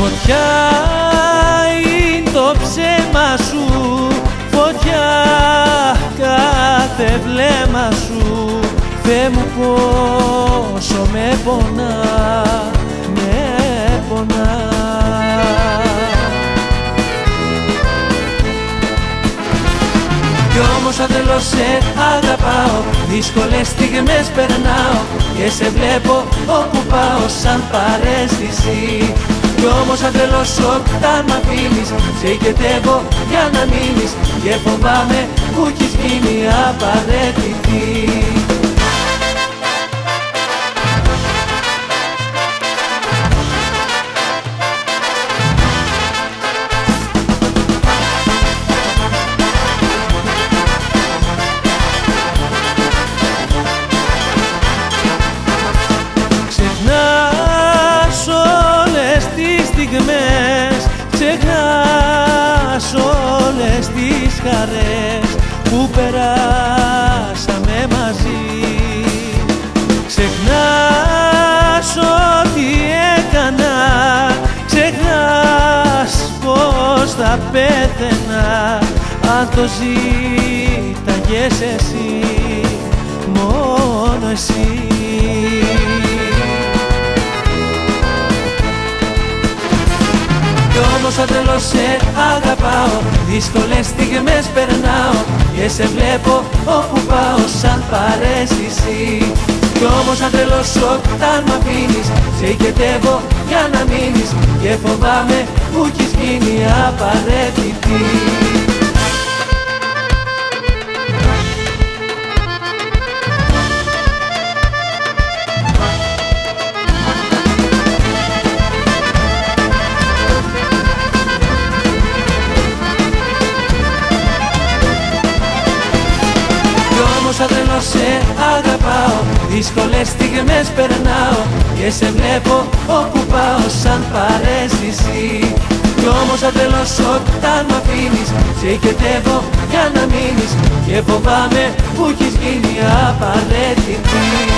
Φωτιά είναι το ψέμα σου, φωτιά κάθε βλέμμα σου. Θεέ μου πόσο με πονά, με πονά. Κι όμως αν θέλω σε αγαπάω, δύσκολες στιγμές περνάω και σε βλέπω όπου πάω σαν παρέστηση. Κι όμως αν θέλω όταν μ' αφήνεις, σε οικετεύω για να μείνεις και φοβάμαι που έχεις γίνει απαραίτητη. Ξεχνάς όλες τις χαρές που περάσαμε μαζί. Ξεχνάς ό,τι έκανα, ξεχνάς πως θα πέθαινα αν το ζήταγες εσύ, μόνο εσύ. Κι όμως αν θέλω σε αγαπάω, δύσκολες στιγμές περνάω και σε βλέπω όπου πάω σαν παρέστηση. Κι όμως αν θέλω όταν μ' αφήνεις, σε οικετεύω για να μείνεις και φοβάμαι που έχεις γίνει απαραίτητη. Αν θέλω σε αγαπάω, δύσκολες στιγμές περνάω και σε βλέπω όπου πάω σαν παρέστηση. Κι όμως αν θέλω όταν μ' αφήνεις, σε οικετεύω για να μείνεις και φοβάμαι που έχεις γίνει απαραίτητη.